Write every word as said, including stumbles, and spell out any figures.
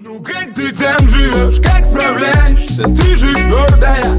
Ну как ты там живешь, как справляешься, ты же гордая.